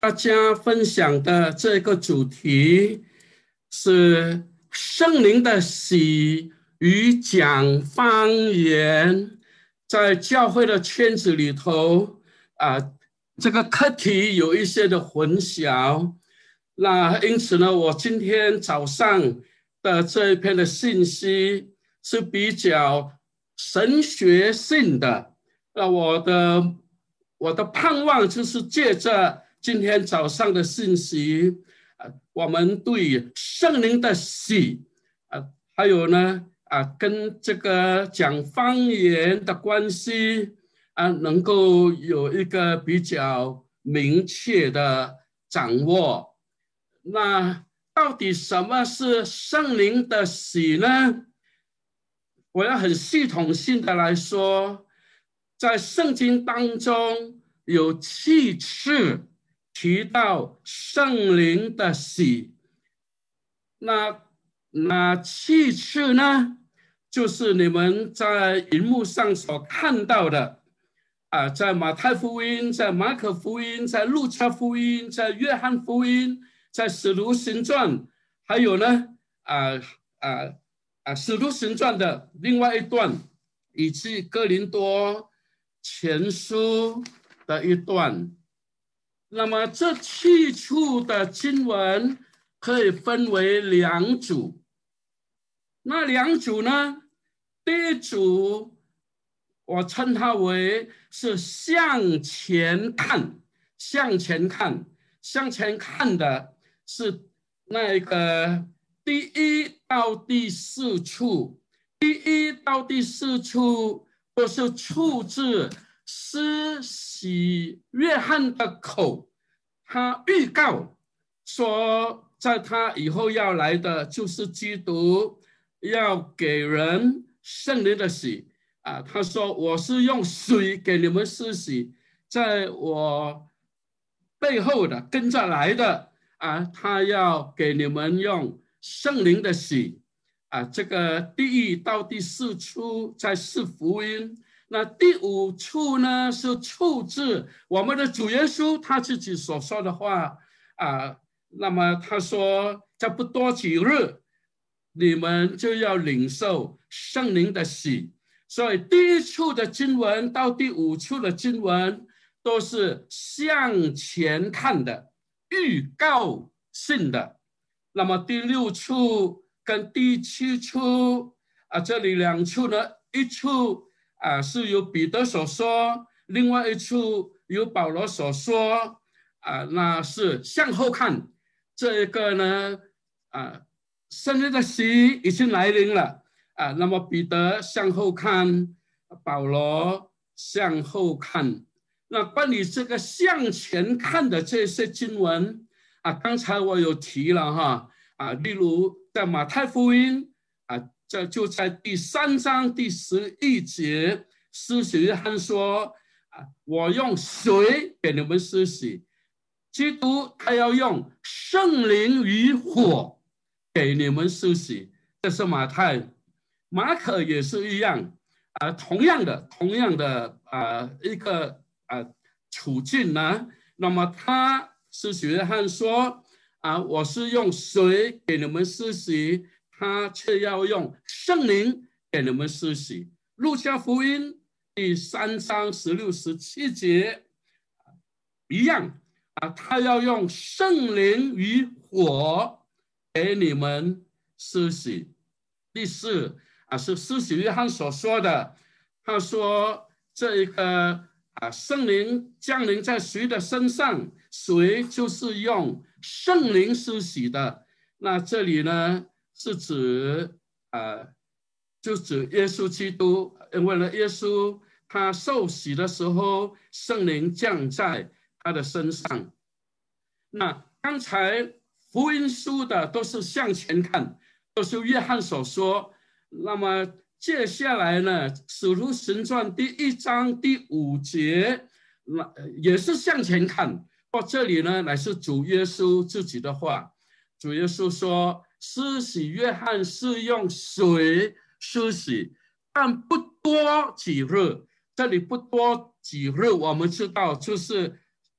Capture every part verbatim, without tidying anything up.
大家分享的这个主题是圣灵的喜与讲方言。在教会的圈子里头啊、呃，这个课题有一些的混淆。那因此呢，我今天早上的这一篇的信息是比较神学性的。那我的我的盼望就是借着今天早上的信息，呃，我们对圣灵的喜，呃，还有呢，啊，跟这个讲方言的关系，啊，能够有一个比较明确的掌握。那到底什么是圣灵的喜呢？我要很系统性的来说，在圣经当中有七次提到圣灵的喜。那哪七次呢？就是你们在荧幕上所看到的啊，在马太福音，在马可福音，在路加福音，在约翰福音，在使徒行传，还有呢啊啊啊使徒行传的另外一段，以及哥林多前书的一段。那么这七处的经文可以分为两组。那两组呢，第一组我称它为是向前看，向前看，向前看的是那个第一到第四处，第一到第四处都是出自施洗约翰的口，他预告说，在他以后要来的就是基督，要给人圣灵的洗啊。他说：“我是用水给你们施洗，在我背后的跟着来的啊，他要给你们用圣灵的洗啊。”这个第一到第四处在四福音。那第五处呢，是出自我们的主耶稣他自己所说的话啊。那么他说，在不多几日，你们就要领受圣灵的洗。所以第一处的经文到第五处的经文都是向前看的，预告性的。那么第六处跟第七处啊，这里两处呢，一处啊，是由彼得所说，另外一处由保罗所说啊，那是向后看。这个呢，啊，圣灵的洗已经来临了啊。那么彼得向后看，保罗向后看。那关于这个向前看的这些经文啊，刚才我有提了哈啊，例如在马太福音啊。这就在第三章第十一节，施洗约翰说：“啊，我用水给你们施洗，基督他要用圣灵与火给你们施洗。”这是马太，马可也是一样啊，同样的，同样的啊一个啊处境呢。那么他施洗约翰说：“啊，我是用水给你们施洗。”他却要用圣灵给你们施洗。路加福音第三章十六、十七节一样啊，他要用圣灵与火给你们施洗。第四啊，是施洗约翰所说的，他说这一个啊，圣灵降临在谁的身上，谁就是用圣灵施洗的。那这里呢？是指呃，就指耶稣基督，因为呢，耶稣他受洗的时候，圣灵降在他的身上。那刚才福音书的都是向前看，都是约翰所说。那么接下来呢，使徒行传第一章第五节，那也是向前看。到这里呢，乃是主耶稣自己的话。主耶稣说，施洗约翰是用水施洗，但不多几日。这里不多几日，我们知道就是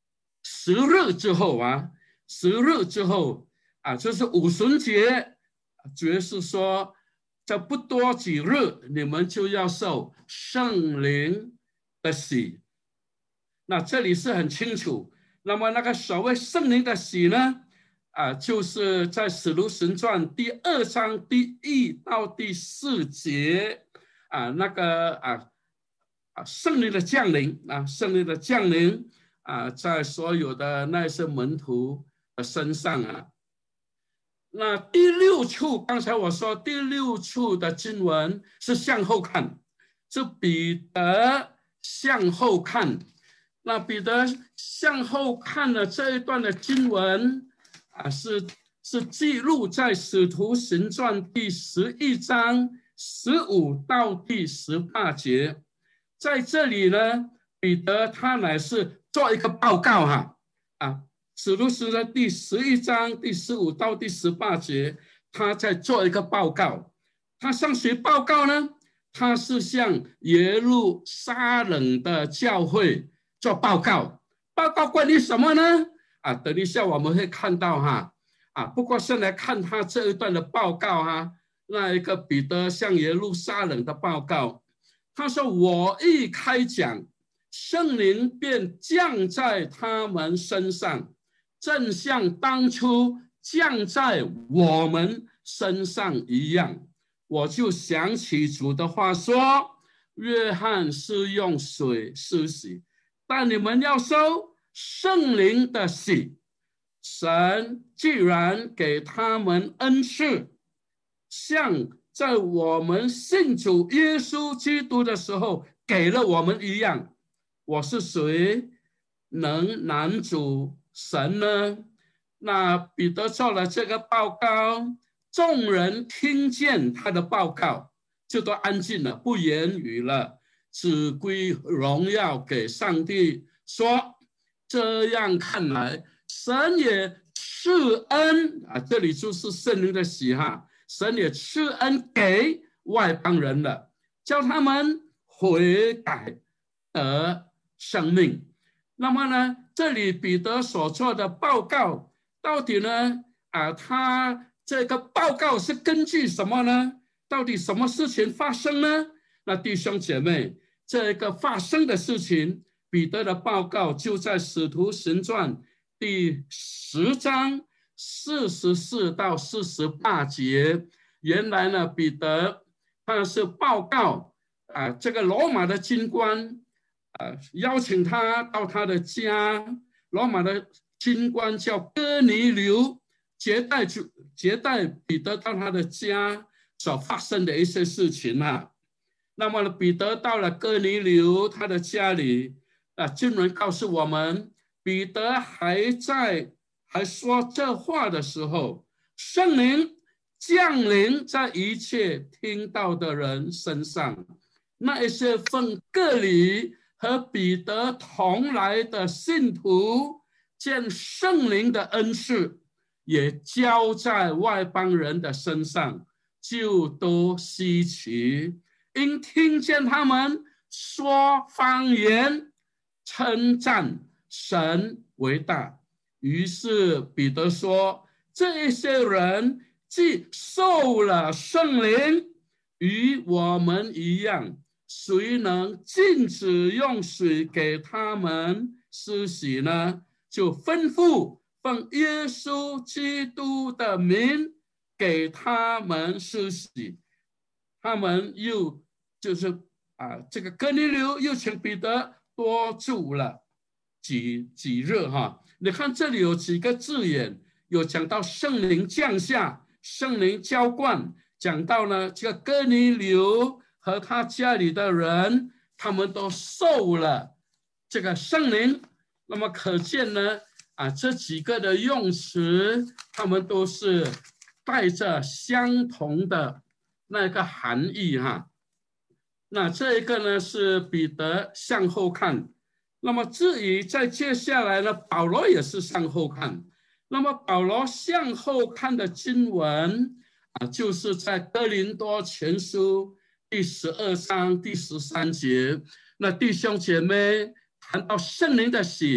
十日之后啊，十日之后啊，就是五旬节，主要是说这不多几日，你们就要受圣灵的洗。那这里是很清楚。那么那个所谓圣灵的洗呢，啊，就是在使徒行传第二章第一到第四节啊，那个啊啊圣灵的降临啊，圣灵的降临啊，在所有的那些门徒的身上啊。那第六处，刚才我说第六处的经文是向后看，是彼得向后看。那彼得向后看的这一段的经文啊，是是记录在使徒行传第十一章十五到第十八节。在这里呢，彼得他乃是做一个报告哈啊。使徒行传第十一章第十五到第十八节，他在做一个报告。他向谁报告呢？他是向耶路撒冷的教会做报告。报告关于什么呢？啊，等一下我们会看到哈。啊，不过先来看他这一段的报告哈。那一个彼得向耶路撒冷的报告，他说：“我一开讲，圣灵便降在他们身上。”正像当初降在我们身上一样，我就想起主的话说：约翰是用水施洗，但你们要受圣灵的洗。神既然给他们恩赐，像在我们信主耶稣基督的时候给了我们一样，我是谁能拦阻神呢？那彼得做了这个报告，众人听见他的报告，就都安静了，不言语了，只归荣耀给上帝，说：这样看来，神也赐恩啊，这里就是圣灵的洗哈，神也赐恩给外邦人了，叫他们悔改得生命。那么呢，这里彼得所做的报告到底呢啊，他这个报告是根据什么呢？到底什么事情发生呢？那弟兄姐妹，这个发生的事情，彼得的报告就在使徒行传第十章四十四到四十八节。原来呢，彼得他是报告啊，这个罗马的军官啊，邀请他到他的家，罗马的军官叫哥尼流，接待接待彼得到他的家所发生的一些事情啊。那么呢，彼得到了哥尼流他的家里啊，经文告诉我们，彼得还在还说这话的时候，圣灵降临在一切听到的人身上，那一些奉割礼和彼得同来的信徒，见圣灵的恩赐也交在外邦人的身上，就都稀奇，因听见他们说方言，称赞神为大。于是彼得说：这些人既受了圣灵，与我们一样，谁能禁止用水给他们施洗呢？就吩咐奉耶稣基督的名给他们施洗。他们又就是啊，这个哥尼流又请彼得多住了几几日哈。你看这里有几个字眼，有讲到圣灵降下，圣灵浇灌，讲到呢这个哥尼流和他家里的人，他们都受了这个圣灵。那么可见呢啊，这几个的用词，他们都是带着相同的那个含义哈。那这一个呢是彼得向后看。那么至于在接下来呢，保罗也是向后看。那么保罗向后看的经文啊，就是在哥林多前书第十二章第十三节。那弟兄姐妹谈到圣灵的洗，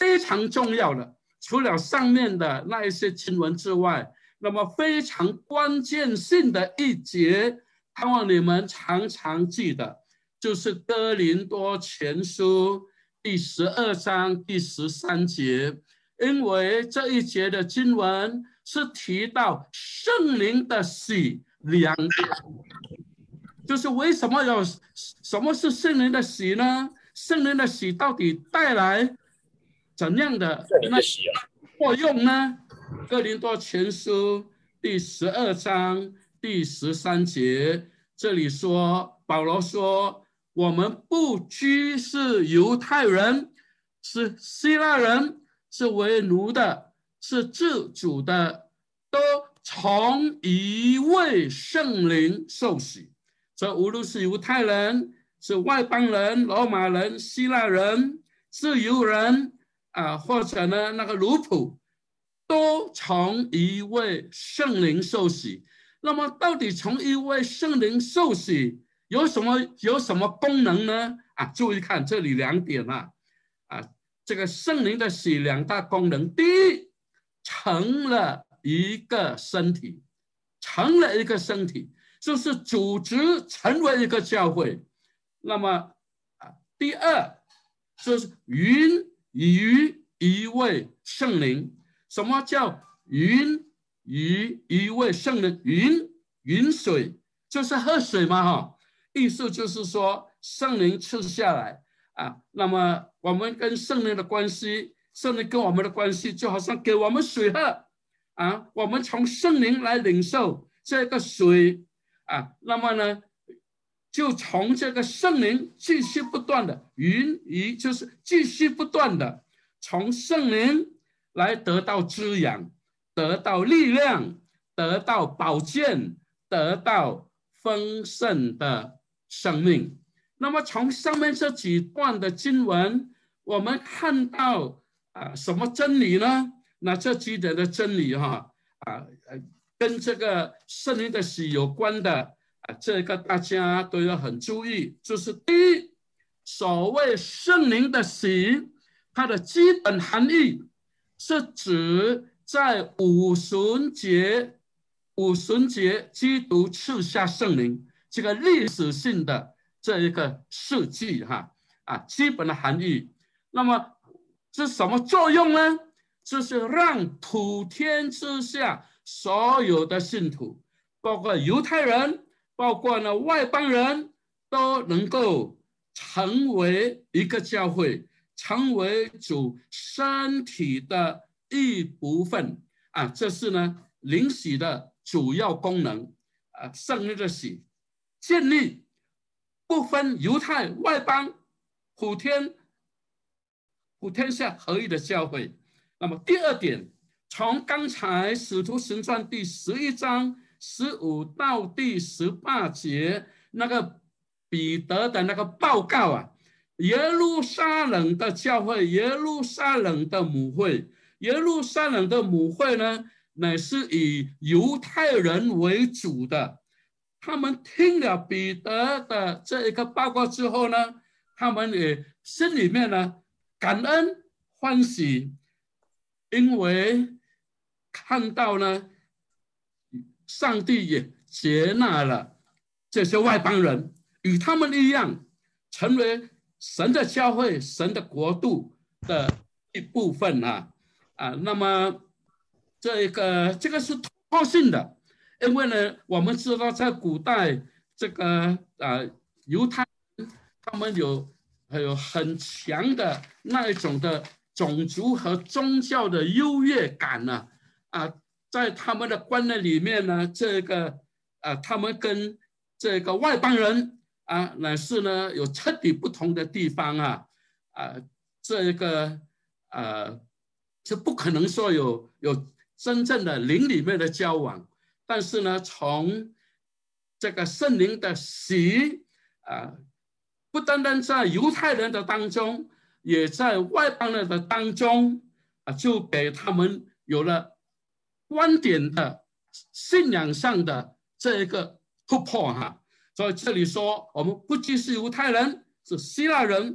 非常重要的，除了上面的那一些经文之外，那么非常关键性的一节，盼望你们常常记得，就是哥林多前书第十二章第十三节，因为这一节的经文是提到圣灵的洗两点，就是为什么有什么是圣灵的洗呢？圣灵的洗到底带来怎样的那作用呢？哥林多前书第十二章第十三节，这里说，保罗说，我们不拘是犹太人，是希腊人，是为奴的，是自主的，都从一位圣灵受洗。这无论是犹太人，是外邦人、罗马人、希腊人、自由人啊，或者呢那个奴仆，都从一位圣灵受洗。那么，到底从一位圣灵受洗有什么有什么功能呢？啊，注意看这里两点啊，啊，这个圣灵的洗两大功能。第一，成了一个身体，成了一个身体。就是组织成为一个教会。那么啊，第二就是云于一位圣灵。什么叫云于一位圣灵？云云水就是喝水嘛，哈，意思就是说圣灵赐下来啊。那么我们跟圣灵的关系，圣灵跟我们的关系就好像给我们水喝啊，我们从圣灵来领受这个水。啊，那么呢，就从这个圣灵继续不断的云移，就是继续不断的从圣灵来得到滋养，得到力量，得到保健，得到丰盛的生命。那么从上面这几段的经文，我们看到啊什么真理呢？那这几点的真理哈啊呃。跟这个圣灵的洗有关的啊，这个大家都要很注意。就是第一，所谓圣灵的洗，它的基本含义是指在五旬节，五旬节基督赐下圣灵这个历史性的这一个事迹哈啊，基本的含义。那么是什么作用呢？就是让普天之下所有的信徒，包括犹太人，包括呢外邦人，都能够成为一个教会，成为主身体的一部分啊！这是呢灵洗的主要功能啊，圣灵的洗，建立不分犹太外邦，普天普天下合一的教会。那么第二点，从刚才使徒行传第十一章十五到第十八节那个彼得的那个报告啊，耶路撒冷的教会，耶路撒冷的母会，耶路撒冷的母会呢，乃是以犹太人为主的。他们听了彼得的这一个报告之后呢，他们也心里面呢感恩欢喜。因为看到呢，上帝也接纳了这些外邦人，与他们一样，成为神的教会、神的国度的一部分啊啊。那么这个这个是突破性的，因为呢，我们知道在古代这个啊犹太人他们有有很强的那一种的种族和宗教的优越感呢，啊，在他们的观念里面呢，这个啊，他们跟这个外邦人啊，乃是呢有彻底不同的地方啊，啊，这个啊，是不可能说有有真正的灵里面的交往，但是呢，从这个圣灵的洗啊，不单单在犹太人的当中。也在外邦人的当中啊，就给他们有了观点的信仰上的这一个突破哈。所以这里说，我们不只是犹太人，是希腊人，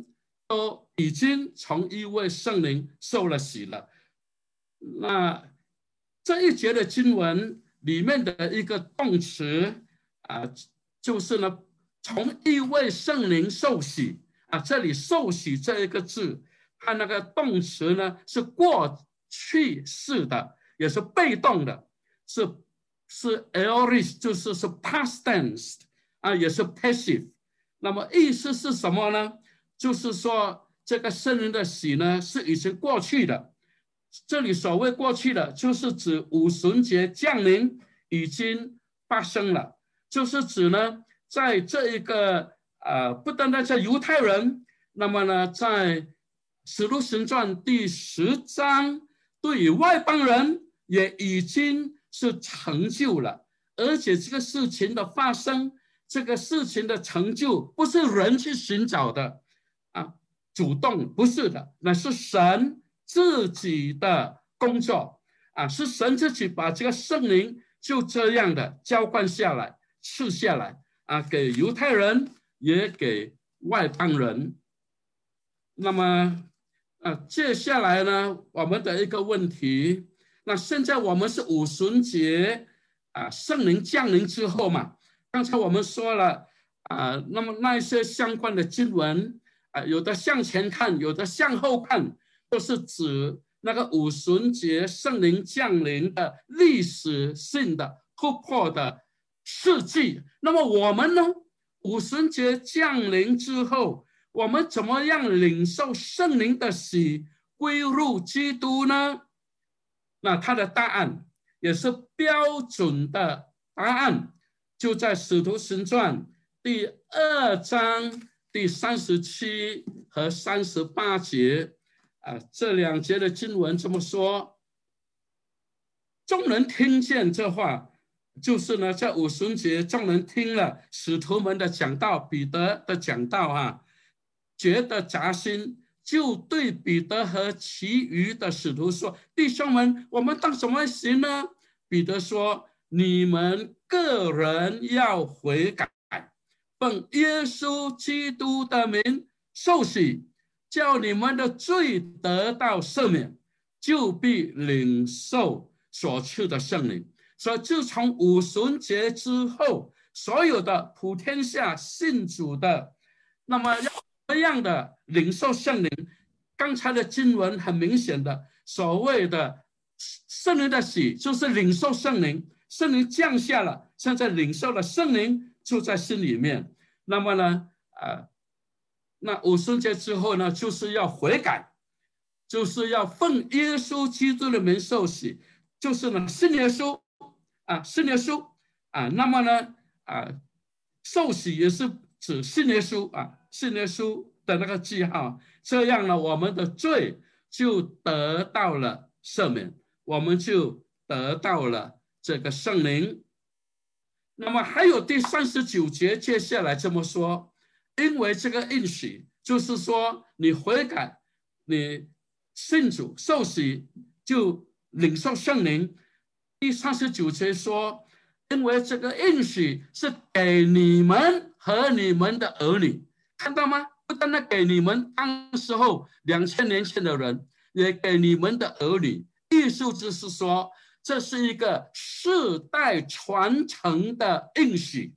都已经从一位圣灵受了洗了。那这一节的经文里面的一个动词啊，就是呢，从一位圣灵受洗啊，这里受洗这一个字，它那个动词呢是过去式的，也是被动的，是是 aorist， 就是是 past tense 啊，也是 passive。那么意思是什么呢？就是说这个圣灵的洗呢是已经过去的。这里所谓过去的，就是指五旬节降临已经发生了，就是指呢，在这一个呃，不单单在犹太人，那么呢，在使徒行传第十章，对于外邦人也已经是成就了，而且这个事情的发生，这个事情的成就，不是人去寻找的啊，主动不是的，那是神自己的工作啊，是神自己把这个圣灵就这样的浇灌下来、赐下来啊，给犹太人也给外邦人。那么啊，接下来呢，我们的一个问题，那现在我们是五旬节啊，圣灵降临之后嘛，刚才我们说了啊，那么那一些相关的经文啊，有的向前看，有的向后看。都是指那个五旬节圣灵降临的历史性的突破的事迹。那么我们呢？五旬节降临之后，我们怎么样领受圣灵的洗，归入基督呢？那他的答案也是标准的答案，就在使徒行传第二章第三十七和三十八节。啊，这两节的经文这么说，众人听见这话，就是呢，在五旬节，众人听了使徒们的讲道，彼得的讲道啊，觉得扎心，就对彼得和其余的使徒说：“弟兄们，我们当什么行呢？”彼得说：“你们个人要悔改，奉耶稣基督的名受洗。”叫你们的罪得到赦免，就必领受所赐的圣灵。所以自从五旬节之后，所有的普天下信主的，那么要怎么样的领受圣灵？刚才的经文很明显的，所谓的圣灵的洗，就是领受圣灵，圣灵降下了，现在领受了圣灵就在心里面。那么呢，呃。那五旬节之后呢，就是要悔改，就是要奉耶稣基督的名受洗，就是呢信耶稣啊，信耶稣啊。那么呢啊，受洗也是指信耶稣啊，信耶稣的那个记号，这样呢，我们的罪就得到了赦免，我们就得到了这个圣灵。那么还有第三十九节，接下来这么说。因为这个应许，就是说你悔改，你信主受洗，就领受圣灵。第三十九节说，因为这个应许是给你们和你们的儿女，看到吗？不单单给你们当时候两千年前的人，也给你们的儿女。意思就是说，这是一个世代传承的应许。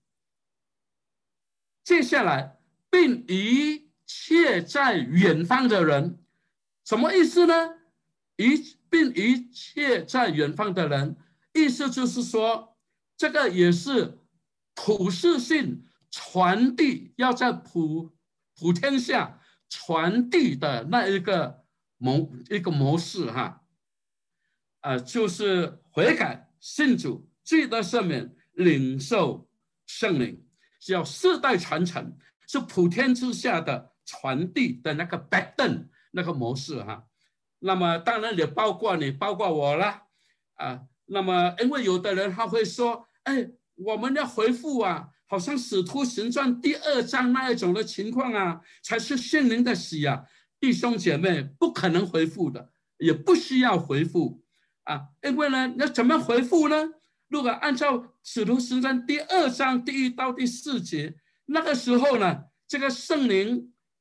接下来。并一切在远方的人，什么意思呢？一并一切在远方的人，意思就是说，这个也是普世性传递，要在普普天下传递的那一个模一个模式哈，啊、呃，就是悔改、信主、罪得赦免、领受圣灵，是要世代传承。是普天之下的传递的那个板凳那个模式哈，那么当然也包括你，包括我啦啊。那么因为有的人他会说，哎，我们要回复啊，好像使徒行传第二章那一种的情况啊，才是圣灵的洗啊。弟兄姐妹不可能回复的，也不需要回复啊，因为呢，要怎么回复呢？如果按照使徒行传第二章第一到第四节。那个时候呢，这个圣灵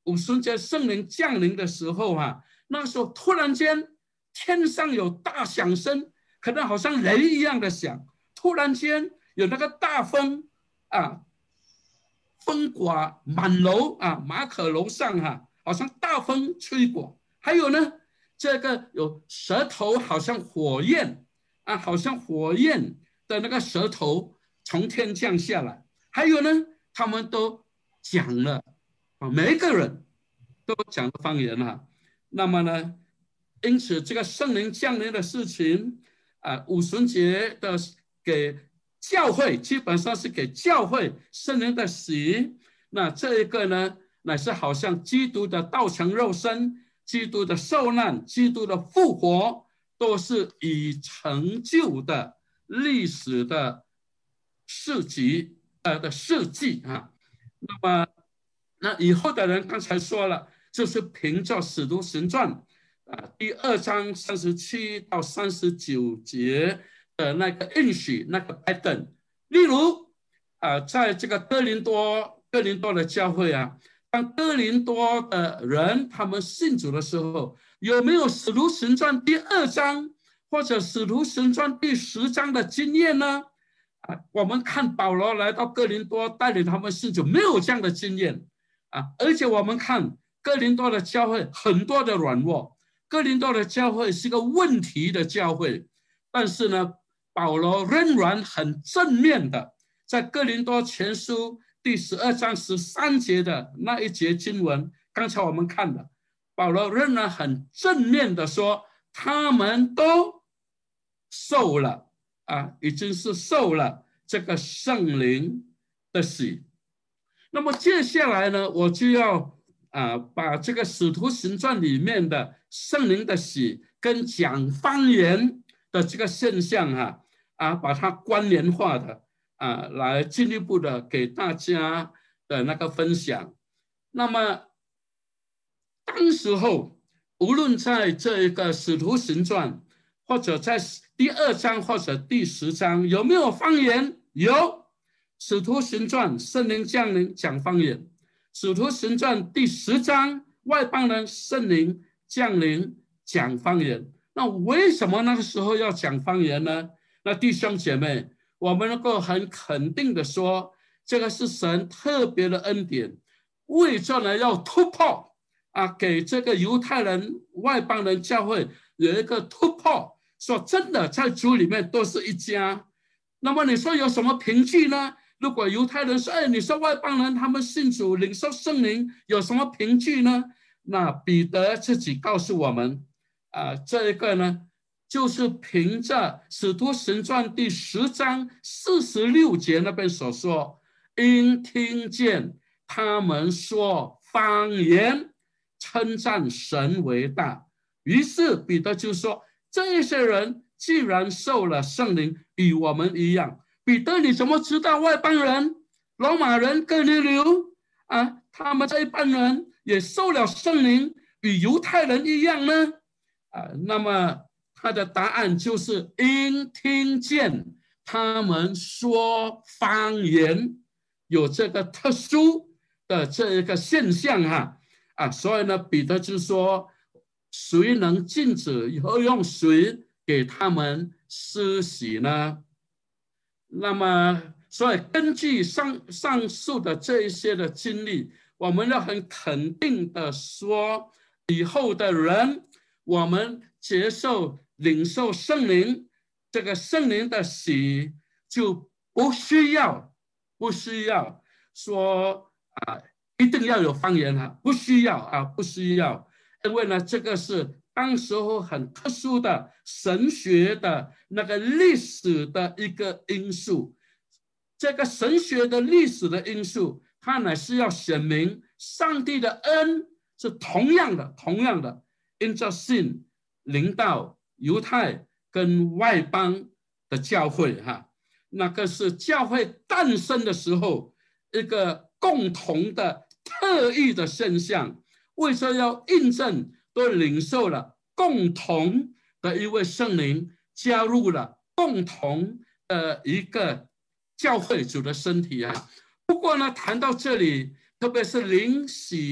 五旬节圣灵降临的时候啊，那时候突然间天上有大响声，可能好像雷一样的响，突然间有那个大风啊，风刮满楼啊，马可楼上哈、啊，好像大风吹过。还有呢，这个有舌头好像火焰啊，好像火焰的那个舌头从天降下来。还有呢，他们都讲了啊，每一个人都讲了方言哈。那么呢，因此这个圣灵降临的事情啊，五旬节的给教会基本上是给教会圣灵的洗。那这一个呢，乃是好像基督的道成肉身，基督的受难，基督的复活，都是已成就的历史的事迹呃的事迹啊。那么那以后的人刚才说了，就是凭着使徒行传啊第二章三十七到三十九节的那个应许那个 pattern。例如啊，在这个哥林多哥林多的教会啊，当哥林多的人他们信主的时候，有没有使徒行传第二章或者使徒行传第十章的经验呢？啊，我们看保罗来到哥林多带领他们信主，没有这样的经验啊。而且我们看哥林多的教会很多的软弱，哥林多的教会是个问题的教会，但是呢，保罗仍然很正面的，在哥林多前书第十二章十三节的那一节经文，刚才我们看的，保罗仍然很正面的说，他们都受了啊，已经是受了这个圣灵的洗。那么接下来呢，我就要啊把这个使徒行传里面的圣灵的洗跟讲方言的这个现象哈啊，把它关联化的啊，来进一步的给大家的那个分享。那么当时候无论在这个使徒行传或者在第二章或者第十章有没有方言？有。使徒行传圣灵降临讲方言，使徒行传第十章外邦人圣灵降临讲方言。那为什么那个时候要讲方言呢？那弟兄姐妹，我们能够很肯定的说，这个是神特别的恩典，为着呢要突破啊，给这个犹太人外邦人教会有一个突破，说真的在主里面都是一家。那么你说有什么凭据呢？如果犹太人说，哎，你说外邦人他们信主领受圣灵有什么凭据呢？那彼得自己告诉我们啊，这一个呢就是凭着使徒行传第十章四十六节那边所说，因听见他们说方言，称赞神为大。于是彼得就说，这些人既然受了圣灵，与我们一样。彼得，你怎么知道外邦人、罗马人、哥尼流啊，他们这一帮人也受了圣灵，与犹太人一样呢？啊，那么他的答案就是因听见他们说方言，有这个特殊的这一个现象哈啊，所以呢，彼得就说，谁能禁止以后用谁给他们施洗呢？那么，所以根据上上述的这一些的经历，我们要很肯定的说，以后的人，我们接受领受圣灵，这个圣灵的洗，就不需要不需要说啊，一定要有方言啊，不需要啊，不需要，因为呢，这个是当时候很特殊的神学的那个历史的一个因素，这个神学的历史的因素，它乃是要显明上帝的恩是同样的，同样的，因着信临到犹太跟外邦的教会哈，那个是教会诞生的时候一个共同的特异的现象，为什么要印证？都领受了共同的一位圣灵，加入了共同的一个教会主的身体啊。不过呢，谈到这里，特别是灵洗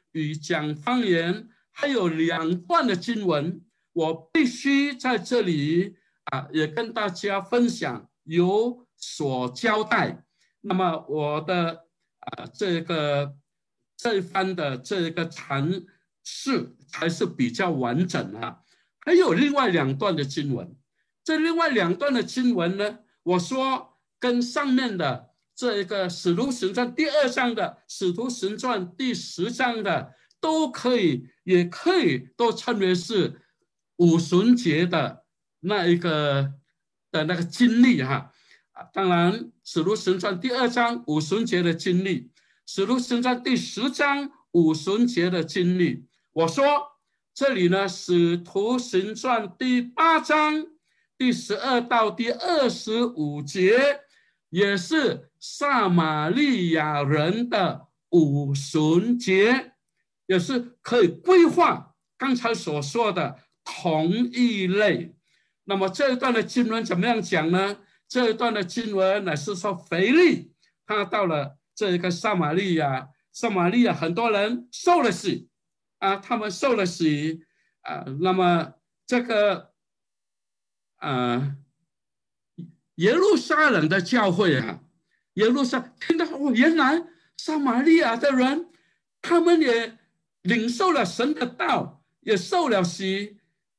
与讲方言，还有两段的经文，我必须在这里啊，也跟大家分享，有所交代。那么我的啊这个这一番的这个阐释才是比较完整啊。还有另外两段的经文，这另外两段的经文呢，我说跟上面的这个使徒行传第二章的使徒行传第十章的都可以，也可以都称为是五旬节的那一个的那个经历哈。当然，使徒行传第二章五旬节的经历，使徒行传第十章五旬节的经历，我说这里呢，使徒行传第八章第十二到第二十五节，也是撒玛利亚人的五旬节，也是可以规划刚才所说的同一类。那么这一段的经文怎么样讲呢？这一段的经文乃是说，腓利他到了这个撒玛利亚，撒玛利亚很多人受了洗啊，他们受了洗啊，那么这个啊耶路撒冷的教会啊，耶路撒听到哦，原来撒玛利亚的人他们也领受了神的道，也受了洗，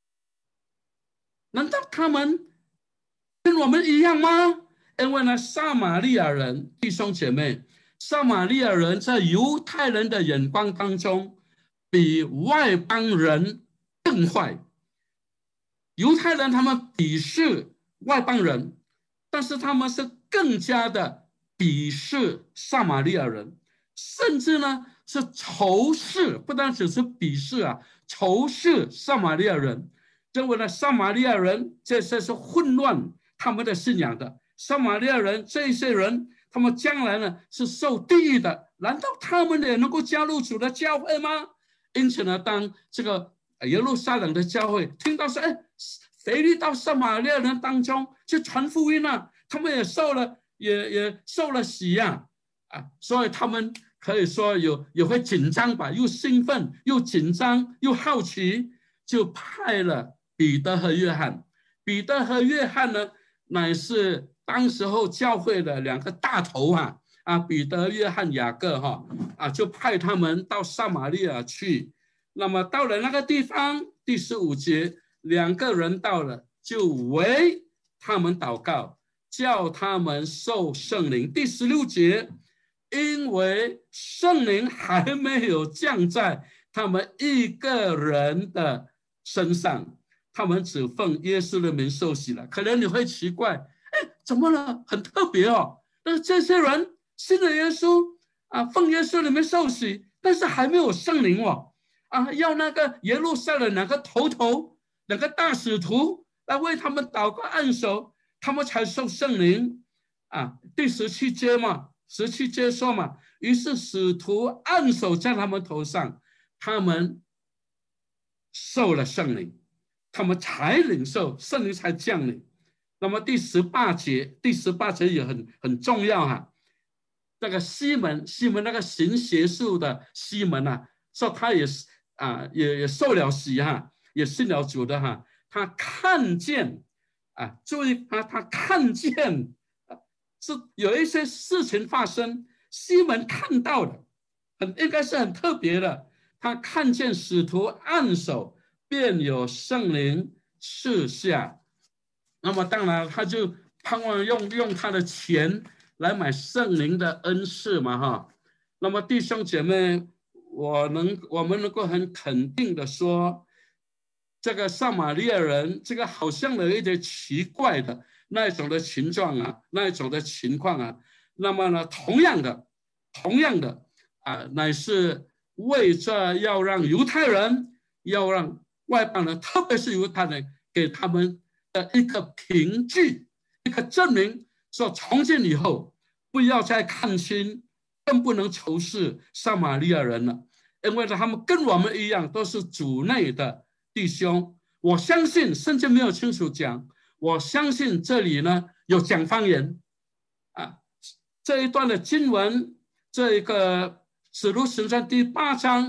难道他们跟我们一样吗？因为呢，撒玛利亚人弟兄姐妹，撒玛利亚人在犹太人的眼光当中，比外邦人更坏。犹太人他们鄙视外邦人，但是他们是更加的鄙视撒玛利亚人，甚至呢是仇视，不单只是鄙视啊，仇视撒玛利亚人，认为呢撒玛利亚人这些是混乱他们的信仰的，撒玛利亚人这些人，他们将来呢是受地狱的，难道他们也能够加入主的教会吗？因此呢，当这个耶路撒冷的教会听到说，哎，腓利到撒玛利亚人当中去传福音啊，他们也受了，也也受了洗啊，啊，所以他们可以说有也会紧张吧，又兴奋又紧张又好奇，就派了彼得和约翰。彼得和约翰呢，乃是当时候教会的两个大头啊，啊，彼得、约翰、雅各哈，啊，就派他们到撒玛利亚去。那么到了那个地方，第十五节，两个人到了，就为他们祷告，叫他们受圣灵。第十六节，因为圣灵还没有降在他们一个人的身上，他们只奉耶稣的名受洗了。可能你会奇怪，哎，怎么了？很特别哦。但是这些人信了耶稣啊，奉耶稣的名受洗，但是还没有圣灵哦。啊，要那个耶路撒冷两个头头，两个大使徒来为他们祷告按手，他们才受圣灵。啊，第十七节嘛，十七节说嘛，于是使徒按手在他们头上，他们受了圣灵，他们才领受圣灵才降临。那么第十八节，第十八节也很很重要哈、啊。那个西门，西门那个行邪术的西门啊，说他也是。啊，也也受了洗哈，也信了主的哈。他看见啊，注意啊，他看见是有一些事情发生，西门看到的，很应该是很特别的。他看见使徒按手，便有圣灵赐下。那么当然，他就盼望用用他的钱来买圣灵的恩赐嘛哈。那么弟兄姐妹。我能，我们能够很肯定的说，这个撒玛利亚人，这个好像有一点奇怪的那一种的情状啊，那一种的情况啊。那么呢，同样的，同样的啊，乃是为着要让犹太人，要让外邦人，特别是犹太人，给他们的一个凭据，一个证明，说从今以后不要再看清。更不能仇视撒玛利亚人了，因为他们跟我们一样都是主内的弟兄。我相信圣经没有清楚讲，我相信这里呢有讲方言啊。这一段的经文，这一个使徒行传第八章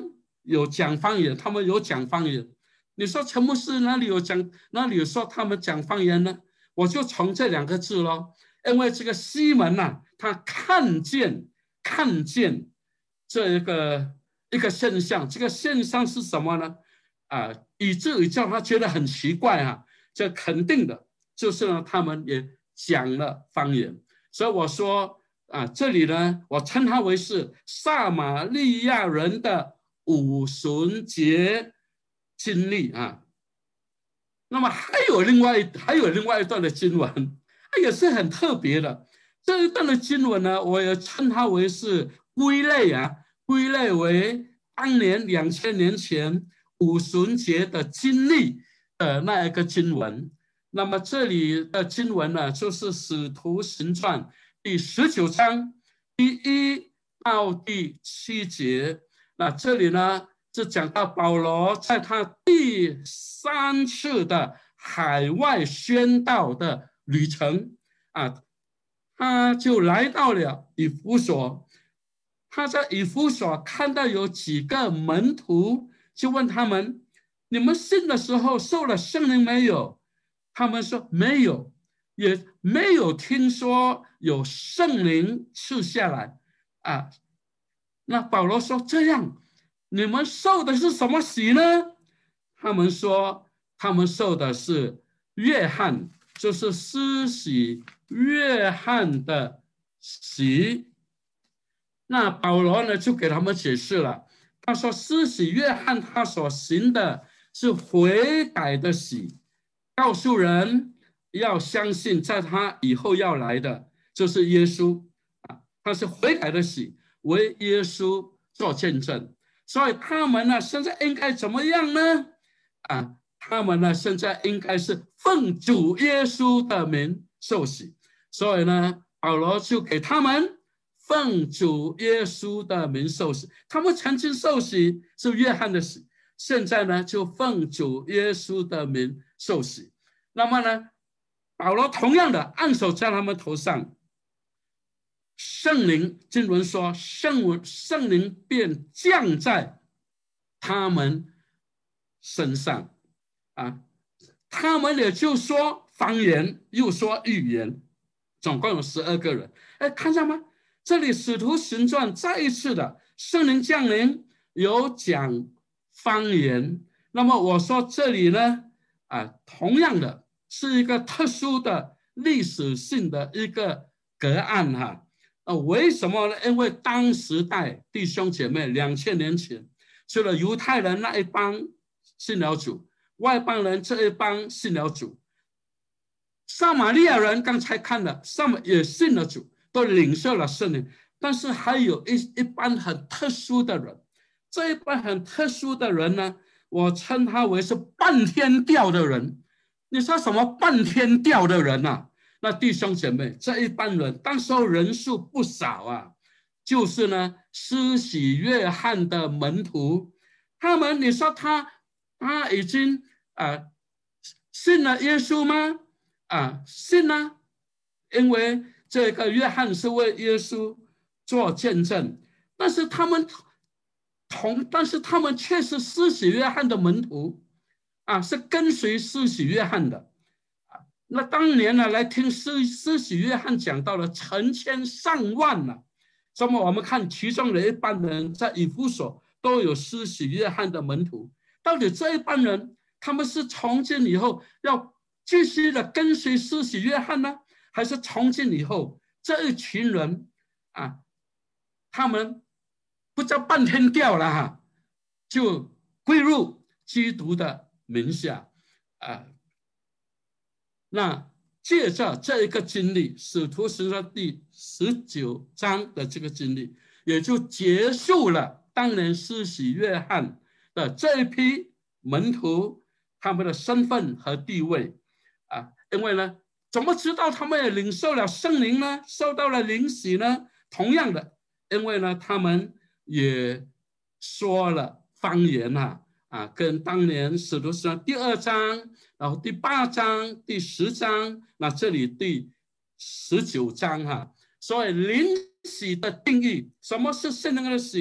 有讲方言，他们有讲方言。你说陈牧师哪里有讲，哪里有说他们讲方言呢？我就从这两个字咯，因为这个西门呐、啊，他看见看见这一个一个现象，这个现象是什么呢？啊，以至于叫他觉得很奇怪啊。这肯定的就是呢，他们也讲了方言，所以我说啊，这里呢，我称它为是撒玛利亚人的五旬节经历啊。那么还有另外还有另外一段的经文，它也是很特别的。这一段的经文呢，我也称它为是归类啊，归类为当年两千年前五旬节的经历的那一个经文。那么这里的经文呢，就是《使徒行传》第十九章第一到第七节。那这里呢，就讲到保罗在他第三次的海外宣道的旅程啊，他就来到了以弗所。他在以弗所看到有几个门徒，就问他们：你们信的时候受了圣灵没有？他们说没有，也没有听说有圣灵赐下来啊。那保罗说：这样，你们受的是什么洗呢？他们说，他们受的是约翰，就是施洗约翰的洗。那保罗呢，就给他们解释了。他说，施洗约翰他所行的是悔改的洗，告诉人要相信在他以后要来的就是耶稣啊，他是悔改的洗，为耶稣做见证。所以他们呢，现在应该怎么样呢？啊，他们呢，现在应该是奉主耶稣的名受洗。所以呢，保罗就给他们奉主耶稣的名受洗。他们曾经受洗是约翰的洗，现在呢，就奉主耶稣的名受洗。那么呢，保罗同样的按手在他们头上，圣灵，经文说圣圣灵便降在他们身上啊，他们也就说方言，又说预言，总共有十二个人。哎，看到吗？这里使徒行传再一次的圣灵降临，有讲方言。那么我说这里呢，啊，同样的是一个特殊的历史性的一个个案哈。呃，为什么呢？因为当时代弟兄姐妹两千年前，除了犹太人那一帮信了主，外邦人这一帮信了主，撒玛利亚人刚才看了，撒玛也信了主，都领受了圣灵，但是还有一一班很特殊的人，这一班很特殊的人呢，我称他为是半天调的人。你说什么半天调的人啊？那弟兄姐妹，这一班人当时候人数不少啊，就是呢施洗约翰的门徒，他们你说他他已经啊信了耶稣吗？啊，信啊，因为这个约翰是为耶稣做见证，但是他们同，但是他们却是施洗约翰的门徒啊，是跟随施洗约翰的。那当年呢，来听施施洗约翰讲到了成千上万了。那么我们看其中的一班人在以弗所都有施洗约翰的门徒，到底这一班人他们是从今以后要继续的跟随施洗约翰呢，还是从今以后这一群人啊，他们不叫半天掉了哈，就归入基督的名下啊？那借着这一个经历，使徒行传第十九章的这个经历，也就结束了当年施洗约翰的这一批门徒他们的身份和地位啊。因为呢，怎么知道他们也领受了圣灵呢？受到了灵洗呢？同样的，因为呢，他们也说了方言啊。啊，跟当年使徒行传第二章，然后第八章、第十章，那这里第十九章哈、啊。所以灵洗的定义，什么是圣灵的洗？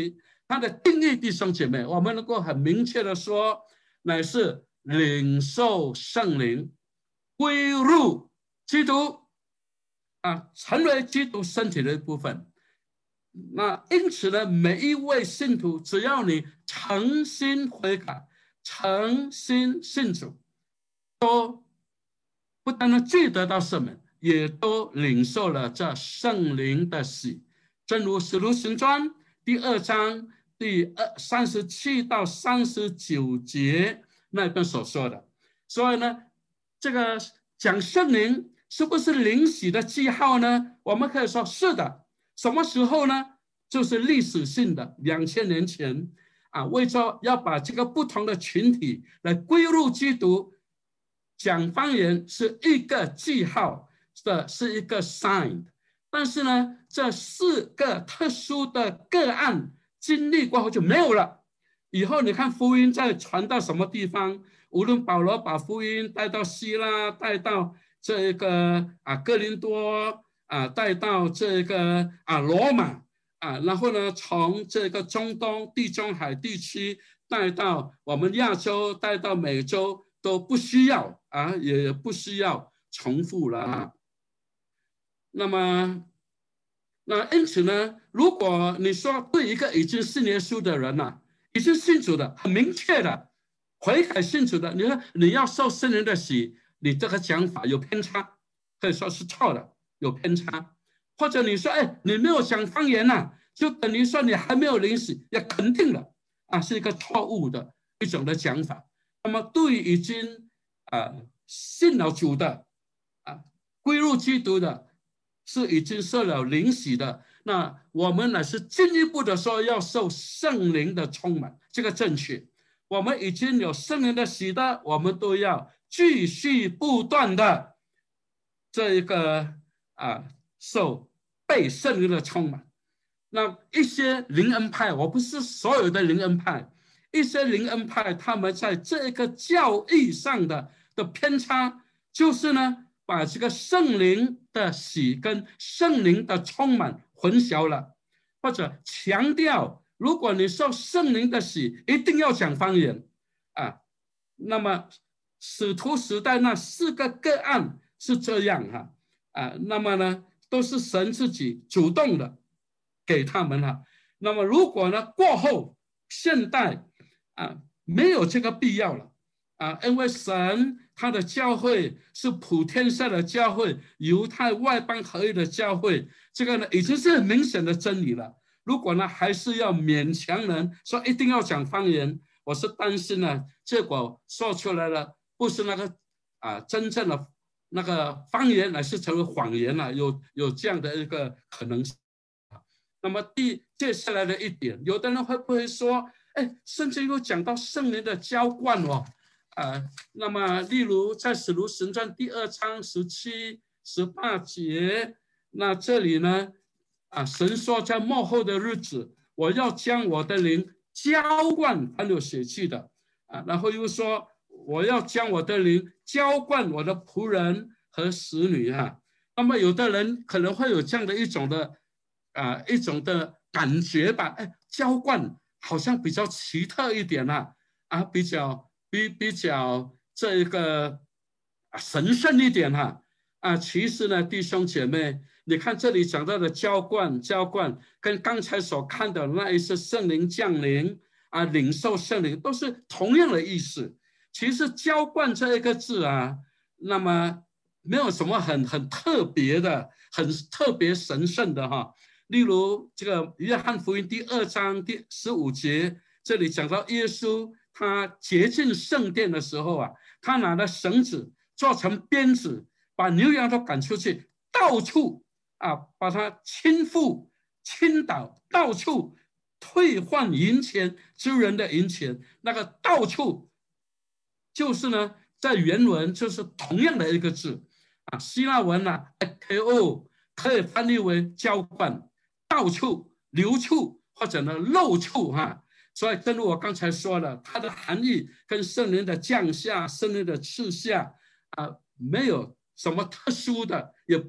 它的定义，弟兄姐妹，我们能够很明确的说，乃是领受圣灵，归入基督啊，成为基督身体的一部分。那因此呢，每一位信徒，只要你诚心悔改、诚心信主，都不单单记得到圣门，也都领受了这圣灵的喜。正如《使徒行传》第二章第二三十七到三十九节那边所说的。所以呢，这个讲圣灵是不是灵喜的记号呢？我们可以说是的。什么时候呢？就是历史性的，两千年前啊，为着要把这个不同的群体来归入基督，讲方言是一个记号的，是一个 sign。但是呢，这四个特殊的个案经历过后就没有了。以后你看福音再传到什么地方，无论保罗把福音带到希腊，带到这个啊哥林多啊，带到这个啊罗马啊，然后呢，从这个中东、地中海地区带到我们亚洲，带到美洲，都不需要啊，也不需要重复了啊。那么，那因此呢，如果你说对一个已经信耶稣的人呐、啊，已经信主的，很明确的悔改信主的，你说你要受圣灵的洗，你这个讲法有偏差，可以说是错的，有偏差。或者你说，哎，你没有讲方言呐、啊，就等于说你还没有领洗，也肯定了啊，是一个错误的一种的讲法。那么对已经啊信了主的啊归入基督的，是已经受了灵洗的，那我们乃是进一步的说要受圣灵的充满，这个正确。我们已经有圣灵的洗的，我们都要继续不断的这一个啊受被圣灵的充满。那一些灵恩派，我不是所有的灵恩派，一些灵恩派他们在这个教义上的的偏差，就是呢把这个圣灵的洗跟圣灵的充满混淆了，或者强调如果你受圣灵的洗一定要讲方言啊。那么使徒时代那四个个案是这样哈 啊, 啊，那么呢都是神自己主动的给他们哈。那么如果呢过后现代啊没有这个必要了啊，因为神他的教会是普天下的教会，犹太外邦合一的教会，这个呢已经是很明显的真理了。如果呢还是要勉强人说一定要讲方言，我是担心呢结果说出来了不是那个啊真正的那个方言，乃是成为谎言了，有有这样的一个可能性。那么第接下来的一点，有的人会不会说，哎，甚至又讲到圣灵的浇灌哦，啊，那么例如在使徒行传第二章十七、十八节，那这里呢，啊，神说在末后的日子，我要将我的灵浇灌凡有血气的，啊，然后又说我要将我的灵浇灌我的仆人和使女哈、啊。那么有的人可能会有这样的一种的。啊，一种的感觉吧，哎，浇灌好像比较奇特一点啊，啊，比较比比较这个啊神圣一点哈、啊，啊，其实呢，弟兄姐妹，你看这里讲到的浇灌，浇灌跟刚才所看的那一些圣灵降临啊，领受圣灵都是同样的意思。其实浇灌这一个字啊，那么没有什么很很特别的、很特别神圣的哈。例如这个约翰福音第二章第十五节，这里讲到耶稣他洁净圣殿的时候啊，他拿了绳子做成鞭子，把牛羊都赶出去，到处啊把他倾覆、倾倒，到处退换银钱之人的银钱，那个到处就是呢，在原文就是同样的一个字啊，希腊文啊 ，ekeo 可以翻译为浇灌。到处流处或者呢漏处哈，所以正如我刚才说的，它的含义跟圣灵的降下、圣灵的赐下啊，没有什么特殊的，也不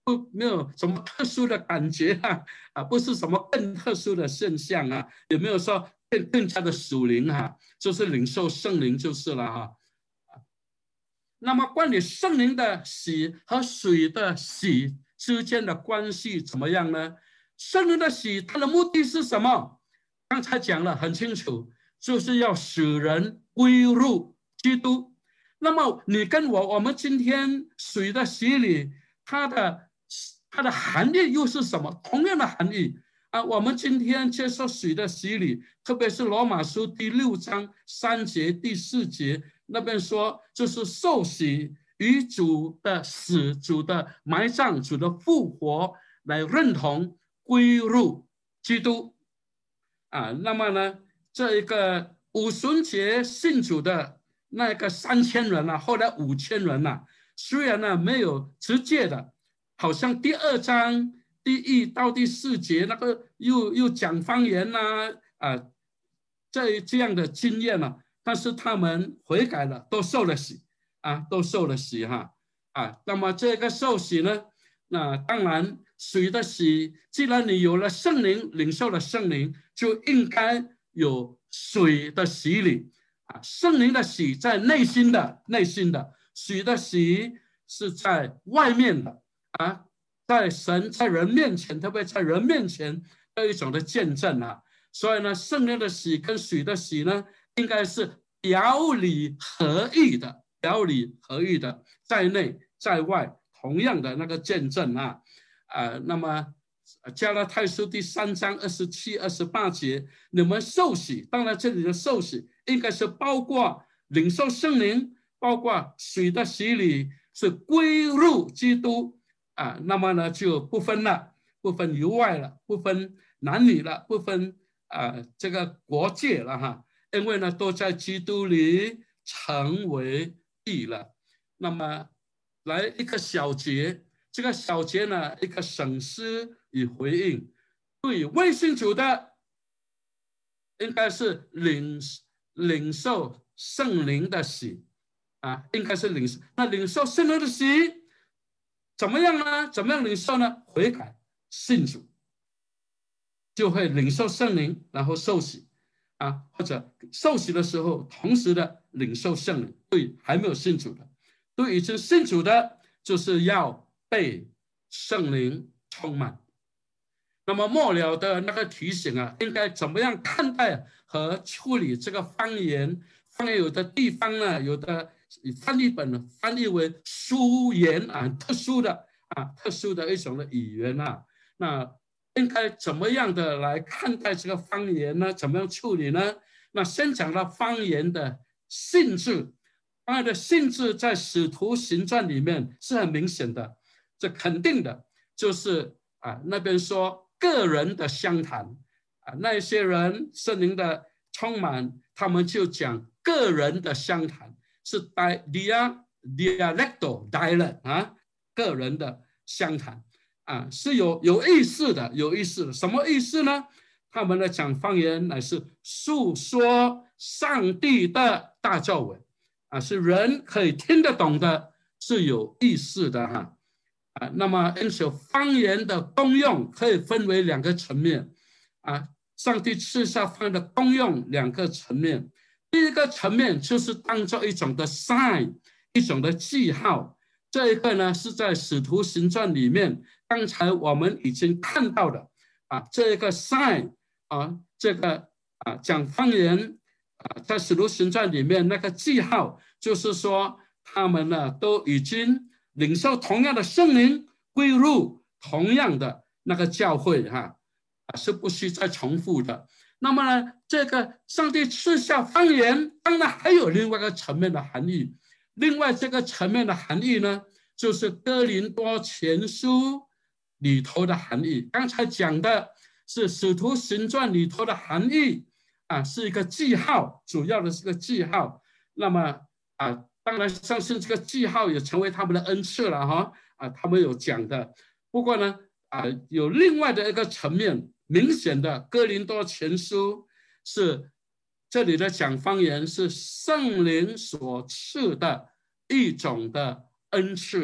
不没有什么特殊的感觉啊，啊，不是什么更特殊的现象啊，也没有说更更加的属灵啊，就是领受圣灵就是了哈、啊。那么关于圣灵的洗和水的洗之间的关系怎么样呢？圣灵的洗，它的目的是什么？刚才讲了很清楚，就是要使人归入基督。那么你跟我，我们今天水的洗礼，它的它的含义又是什么？同样的含义啊，我们今天接受水的洗礼，特别是罗马书第六章三节、第四节那边说，就是受洗与主的死、主的埋葬、主的复活来认同归入基督啊。那么呢，这一个五旬节信主的那个三千人啊，后来五千人啊，虽然呢没有直接的，好像第二章第一到第四节那个又又讲方言呐 啊, 啊，这这样的经验呢、啊，但是他们悔改了，都受了洗啊，都受了洗哈啊。那么这个受洗呢，那当然水的洗，既然你有了圣灵，领受了圣灵，就应该有水的洗礼啊。圣灵的洗在内心的，内心的水的洗是在外面的啊，在神在人面前，特别在人面前的一种的见证啊。所以呢，圣灵的洗跟水的洗呢，应该是表里合一的，表里合一的，在内在外同样的那个见证啊。呃，那么加拉太书第三章二十七、二十八节，你们受洗，当然这里的受洗应该是包括领受圣灵，包括水的洗礼，是归入基督啊。那么呢，就不分了，不分由外了，不分男女了，不分啊、呃、这个国界了哈，因为呢都在基督里成为义了。那么来一个小节。这个小节呢，一个省思与回应，对未信主的，应该是领领受圣灵的洗啊，应该是领受。那领受圣灵的洗怎么样呢？怎么样领受呢？悔改信主，就会领受圣灵，然后受洗啊，或者受洗的时候，同时的领受圣灵。对还没有信主的，对已经信主的，就是要被圣灵充满。那么末了的那个提醒啊，应该怎么样看待和处理这个方言？方言有的地方呢，有的翻译本翻译为书言啊，特殊的啊，特殊的一种的语言啊。那应该怎么样的来看待这个方言呢？怎么样处理呢？那先讲到方言的性质，方言的性质在《使徒行传》里面是很明显的。这肯定的就是啊，那边说个人的相谈啊，那些人圣灵的充满，他们就讲个人的相谈，是 dia dialecto dialect 啊，个人的相谈啊，是有有意思的，有意思的，什么意思呢？他们的讲方言乃是诉说上帝的大作为啊，是人可以听得懂的，是有意思的哈。啊，那么因此方言的功用可以分为两个层面啊，上帝赐下方言的功用两个层面。第一个层面就是当作一种的 sign， 一种的记号。这一个呢是在使徒行传里面，刚才我们已经看到的啊，这一个 sign 啊，这个啊讲方言啊，在使徒行传里面那个记号，就是说他们呢都已经领受同样的圣灵，归入同样的那个教会哈，啊是不需再重复的。那么呢，这个上帝赐下方言，当然还有另外一个层面的含义。另外这个层面的含义呢，就是哥林多前书里头的含义。刚才讲的是使徒行传里头的含义啊，是一个记号，主要的是个记号。那么啊。当然，相信这个记号也成为他们的恩赐了哈啊，他们有讲的。不过呢，啊，有另外的一个层面，明显的哥林多前书是这里的讲方言是圣灵所赐的一种的恩赐。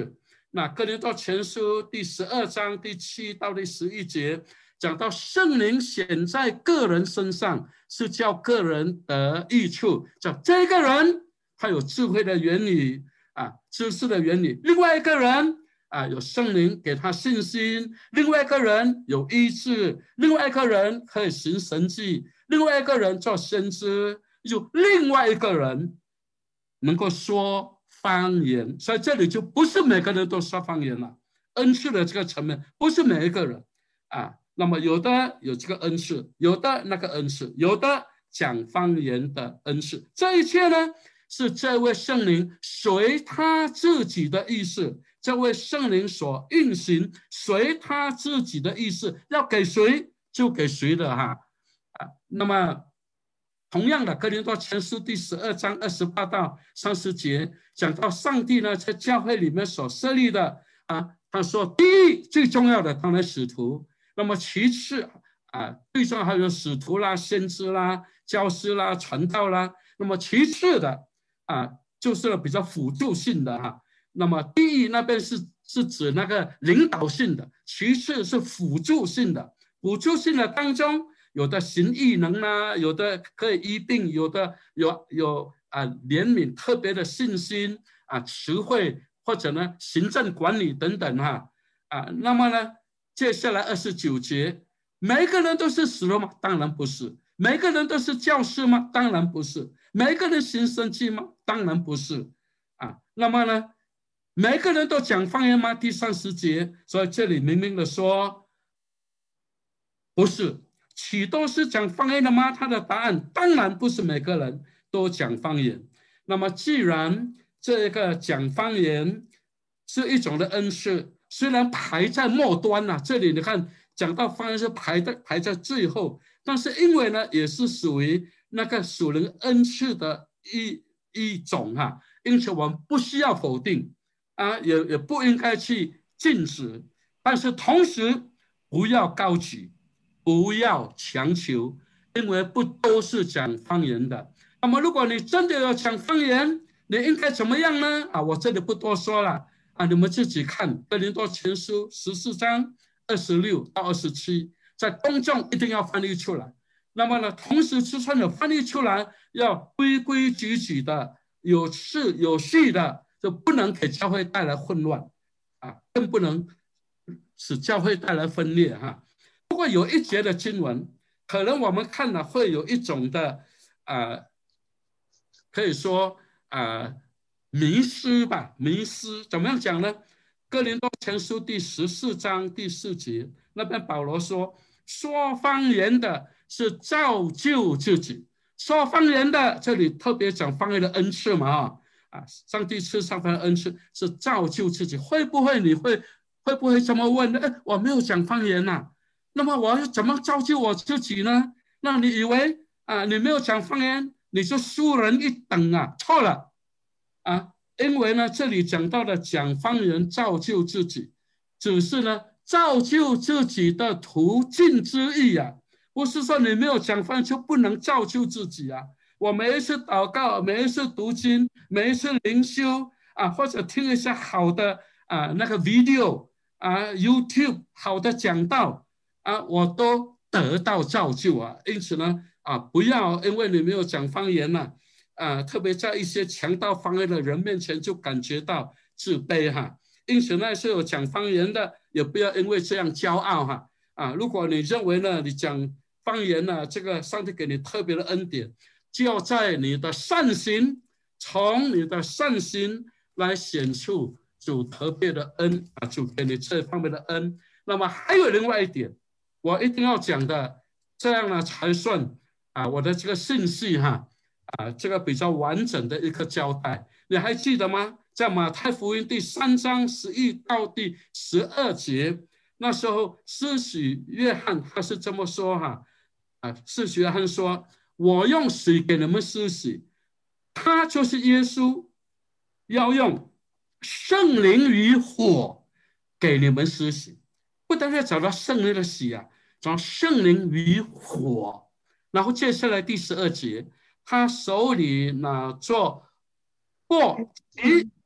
那哥林多前书第十二章第七到第十一节讲到圣灵显在个人身上，是叫个人得益处，叫这个人他有智慧的原理啊，知识的原理；另外一个人啊，有圣灵给他信心；另外一个人有医治；另外一个人可以行神迹；另外一个人做先知；有另外一个人能够说方言。所以这里就不是每个人都说方言了，恩赐的这个层面不是每一个人啊。那么有的有这个恩赐，有的那个恩赐，有的讲方言的恩赐，这一切呢是这位圣灵随他自己的意思，这位圣灵所运行，随他自己的意思，要给谁就给谁的哈啊。那么同样的，哥林多前书第十二章二十八到三十节讲到上帝呢在教会里面所设立的啊，他说第一最重要的当然使徒。那么其次啊，最重要还有使徒啦、先知啦、教师啦、传道啦。那么其次的啊，就是比较辅助性的哈、啊。那么第一那边是是指那个领导性的，其次是辅助性的。辅助性的当中，有的行异能啦，有的可以医病，有的有有啊怜悯特别的信心啊词汇，或者呢行政管理等等哈 啊, 啊。那么呢？接下来二十九节，每个人都是使徒吗？当然不是。每个人都是教师吗？当然不是。每个人行神迹吗？当然不是。啊，那么呢，每个人都讲方言吗？第三十节，所以这里明明的说，不是。岂都是讲方言的吗？他的答案当然不是每个人都讲方言。那么既然这个讲方言是一种的恩赐，虽然排在末端啊，这里你看讲到方言是排在排在最后，但是因为呢也是属于那个属灵恩赐的一一种哈、啊，因此我们不需要否定啊，也也不应该去禁止，但是同时不要高举，不要强求，因为不都是讲方言的。那么如果你真的要讲方言，你应该怎么样呢？啊，我这里不多说了。啊，你们自己看哥林多前书十四章二十六到二十七，在公众一定要翻译出来。那么呢，同时就算有翻译出来，要规规矩矩的、有次有序的，就不能给教会带来混乱啊，更不能使教会带来分裂哈、啊。不过有一节的经文，可能我们看了会有一种的啊，可以说啊。迷失吧，迷失怎么样讲呢？哥林多前书第十四章第四节，那边保罗说，说方言的是造就自己，说方言的这里特别讲方言的恩赐嘛啊，啊，上帝赐上方言的恩赐是造就自己，会不会你会会不会这么问呢？哎，我没有讲方言呐、啊，那么我要怎么造就我自己呢？那你以为啊，你没有讲方言，你就输人一等啊？错了。啊，因为呢，这里讲到的讲方言造就自己，只是呢造就自己的途径之一啊，不是说你没有讲方言就不能造就自己啊。我每一次祷告，每一次读经，每一次灵修啊，或者听一下好的啊那个 video 啊 YouTube 好的讲道啊，我都得到造就啊。因此呢，啊，不要因为你没有讲方言呢、啊。啊，特别在一些强盗方言的人面前就感觉到自卑哈，因此呢，是有讲方言的，也不要因为这样骄傲哈。啊，如果你认为呢，你讲方言呢，这个上帝给你特别的恩典，就要在你的善行，从你的善行来显出主特别的恩啊，主给你这方面的恩。那么还有另外一点，我一定要讲的，这样呢才算啊我的这个信息哈。啊，这个比较完整的一个交代，你还记得吗？在马太福音第三章十一到第十二节，那时候施洗约翰他是这么说哈，啊，施洗约翰说：“我用水给你们施洗，他就是耶稣，要用圣灵与火给你们施洗。”不但要找到圣灵的洗啊，找圣灵与火。然后接下来第十二节。他手里拿着簸箕，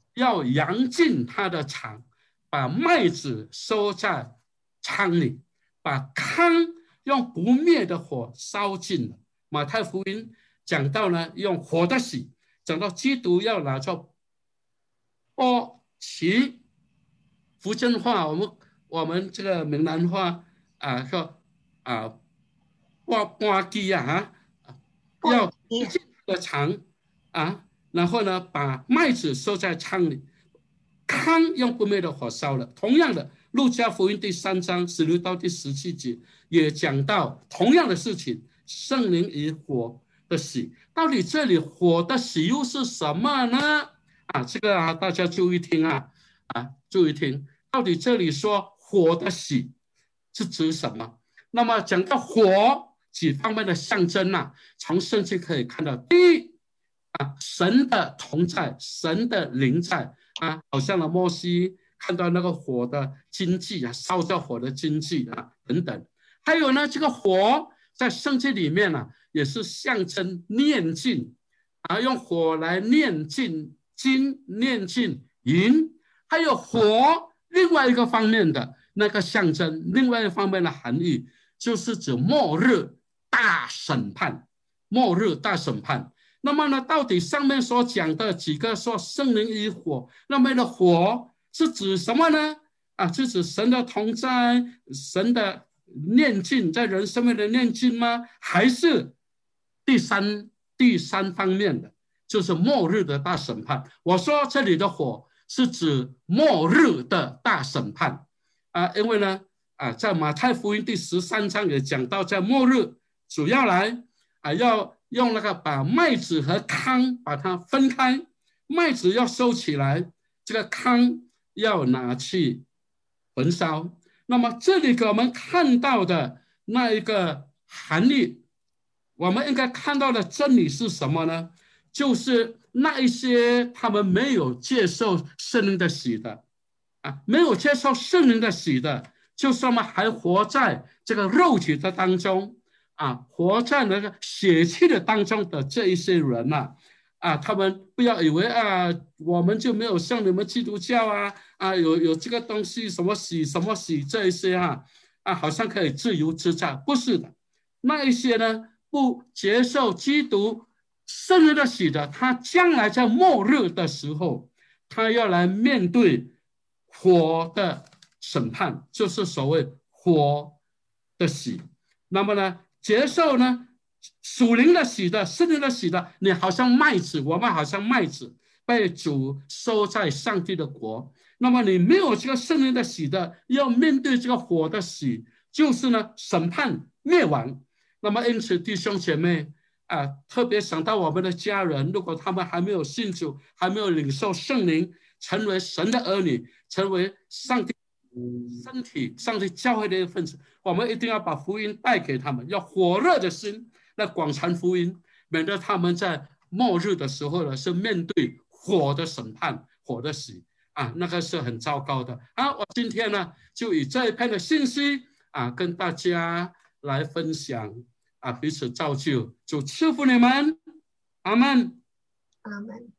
要扬进他的场，把麦子收在仓里，把糠用不灭的火烧尽了。马太福音讲到呢，用火的洗，讲到基督要拿着钵旗，福建话我们我们这个闽南话啊说啊钵钵机啊要进的场啊，然后呢把麦子收在仓里，糠用不灭的火烧了。同样的，路加福音第三章十六到第十七节也讲到同样的事情，圣灵与火的洗。到底这里火的洗又是什么呢？啊，这个啊，大家注意听啊，啊，注意听，到底这里说火的洗是指什么？那么讲到火几方面的象征啊，从圣经可以看到，第一啊，神的同在，神的灵在啊，好像呢摩西看到那个火的经济啊，烧着火的经济啊等等，还有呢，这个火在圣经里面呢、啊，也是象征念经啊，用火来念经。金念尽银，还有火，另外一个方面的那个象征，另外一方面的含义，就是指末日大审判。末日大审判。那么呢，到底上面所讲的几个说圣灵与火，那么的火是指什么呢？啊，是指神的同在，神的念经，在人生命的念经吗？还是第三第三方面的？就是末日的大审判。我说这里的火是指末日的大审判啊，因为呢啊，在马太福音第十三章也讲到，在末日主要来啊，要用那个把麦子和糠把它分开，麦子要收起来，这个糠要拿去焚烧。那么这里给我们看到的那一个含义，我们应该看到的真理是什么呢？就是那一些他们没有接受圣灵的洗的啊，没有接受圣灵的洗的，就是我们还活在这个肉体的当中啊，活在那个血气的当中的这一些人呐、啊，啊，他们不要以为啊，我们就没有像你们基督教啊啊，有有这个东西什么洗什么洗这一些啊啊，好像可以自由自在，不是的，那一些呢不接受基督圣灵的洗的，他将来在末日的时候，他要来面对火的审判，就是所谓火的洗。那么呢，接受呢属灵的洗的，圣灵的洗的，你好像麦子，我们好像麦子被主收在上帝的国。那么你没有这个圣灵的洗的，要面对这个火的洗，就是呢审判灭亡。那么因此弟兄姐妹啊，特别想到我们的家人，如果他们还没有信主，还没有领受圣灵，成为神的儿女，成为上帝身体、上帝教会的一份子，我们一定要把福音带给他们，要火热的心来广传福音，免得他们在末日的时候呢，是面对火的审判、火的洗啊，那个是很糟糕的。好，我今天呢，就以这一篇的信息啊，跟大家来分享。啊，彼此造就，主赐福你们，阿们， 阿们。